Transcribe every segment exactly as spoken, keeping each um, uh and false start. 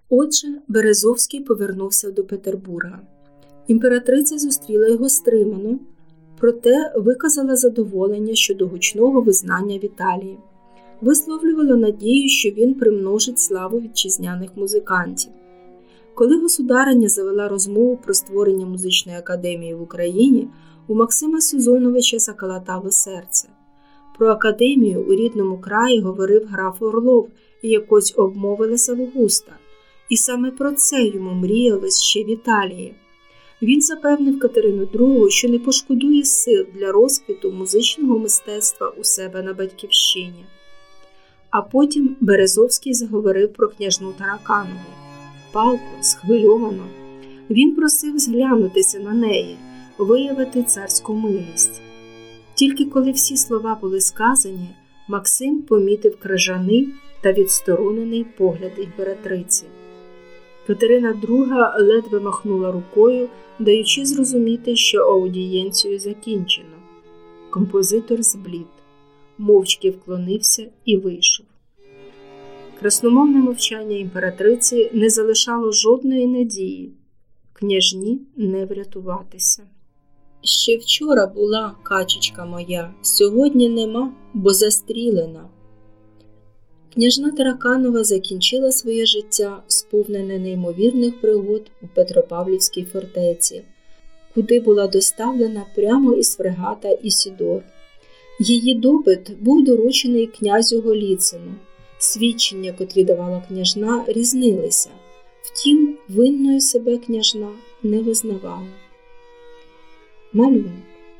Отже, Березовський повернувся до Петербурга. Імператриця зустріла його стримано, проте виказала задоволення щодо гучного визнання в Італії. Висловлювала надію, що він примножить славу вітчизняних музикантів. Коли государиня завела розмову про створення музичної академії в Україні, у Максима Сузоновича заколотало серце. Про академію у рідному краї говорив граф Орлов і якось обмовилася Августа. І саме про це йому мріялось ще в Італії. Він запевнив Катерину другу, що не пошкодує сил для розквіту музичного мистецтва у себе на батьківщині. А потім Березовський заговорив про княжну Тараканову. Палко, схвильовано. Він просив зглянутися на неї, виявити царську милість. Тільки коли всі слова були сказані, Максим помітив крижаний та відсторонений погляд імператриці. Катерина друга ледве махнула рукою, даючи зрозуміти, що аудієнцію закінчено. Композитор зблід, мовчки вклонився і вийшов. Красномовне мовчання імператриці не залишало жодної надії. Княжні не врятуватися. Ще вчора була качечка моя, сьогодні нема, бо застрілена. Княжна Тараканова закінчила своє життя, сповнене неймовірних пригод у Петропавлівській фортеці, куди була доставлена прямо із фрегата Ісідор. Її допит був доручений князю Голіцину. Свідчення, котрі давала княжна, різнилися. Втім, винною себе княжна не визнавала. Малюнок.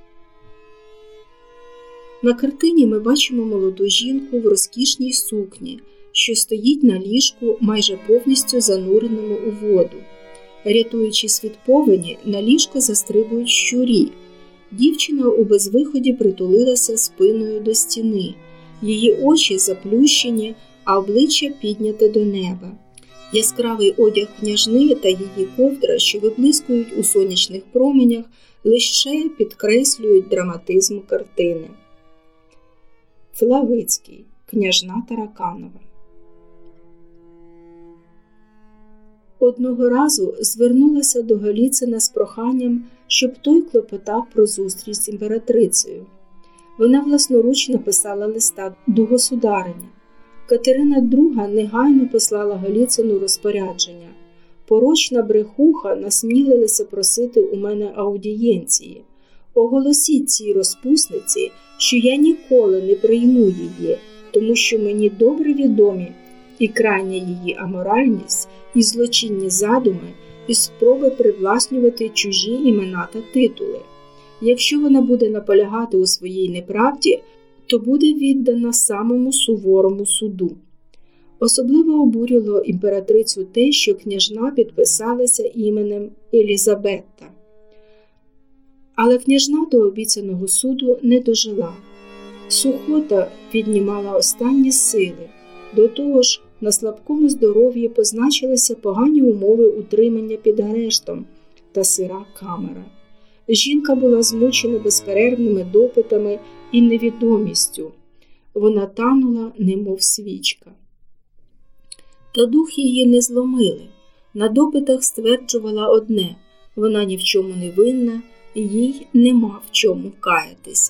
На картині ми бачимо молоду жінку в розкішній сукні, що стоїть на ліжку, майже повністю зануреному у воду. Рятуючись від повені, на ліжко застрибують щурі. Дівчина у безвиході притулилася спиною до стіни. Її очі заплющені, а обличчя підняте до неба. Яскравий одяг княжни та її ковдра, що виблискують у сонячних променях, лише підкреслюють драматизм картини. Флавицький. Княжна Тараканова. Одного разу звернулася до Голіцина з проханням, щоб той клопотав про зустріч з імператрицею. Вона власноруч написала листа до государині. Катерина друга негайно послала Голіцину розпорядження. Порочна брехуха насмілилася просити у мене аудієнції. Оголосіть цій розпусниці, що я ніколи не прийму її, тому що мені добре відомі і крайня її аморальність, і злочинні задуми, і спроби привласнювати чужі імена та титули. Якщо вона буде наполягати у своїй неправді, то буде віддана самому суворому суду. Особливо обурило імператрицю те, що княжна підписалася іменем Елізабетта. Але княжна до обіцяного суду не дожила. Сухота віднімала останні сили. До того ж, на слабкому здоров'ї позначилися погані умови утримання під арештом та сира камера. Жінка була змучена безперервними допитами і невідомістю. Вона танула, немов свічка. Та дух її не зломили. На допитах стверджувала одне – вона ні в чому не винна, їй нема в чому каятися.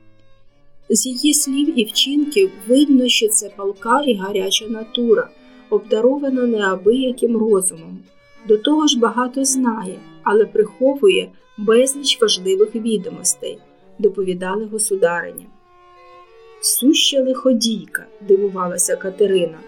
З її слів і вчинків видно, що це палка і гаряча натура, обдарована неабияким розумом. До того ж багато знає, але приховує безліч важливих відомостей, доповідали государиня. Суща лиходійка, дивувалася Катерина.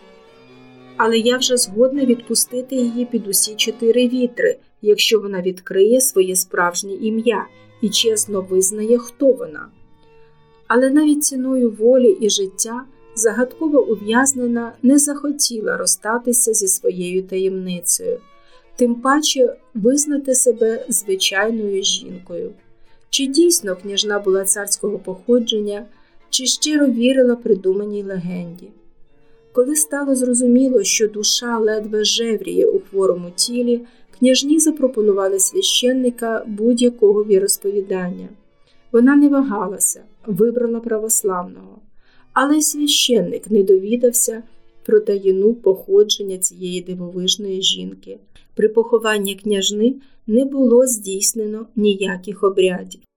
Але я вже згодна відпустити її під усі чотири вітри, якщо вона відкриє своє справжнє ім'я і чесно визнає, хто вона. Але навіть ціною волі і життя загадково ув'язнена не захотіла розстатися зі своєю таємницею, тим паче визнати себе звичайною жінкою. Чи дійсно княжна була царського походження, чи щиро вірила придуманій легенді. Коли стало зрозуміло, що душа ледве жевріє у хворому тілі, княжні запропонували священника будь-якого віросповідання. Вона не вагалася, вибрала православного. Але й священник не довідався, про таїну походження цієї дивовижної жінки. При похованні княжни не було здійснено ніяких обрядів.